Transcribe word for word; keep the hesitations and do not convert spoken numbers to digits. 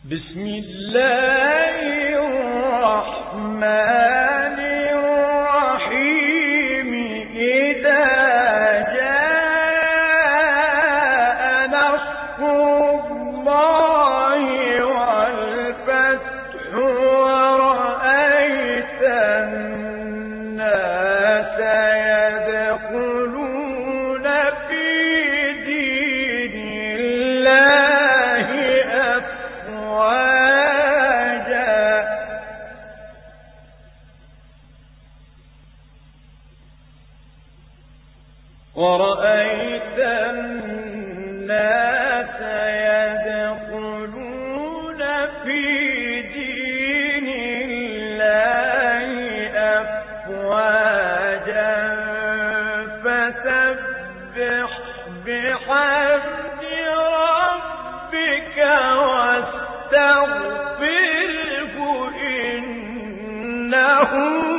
بسم الله الرحمن الرحيم إذا جاء نصر الله والفتح ورأيت الناس يدخلون في دين الله أفواجا ورأيت الناس يدخلون في دين الله أفواجا فسبح بحمد ربك واستغفره إنه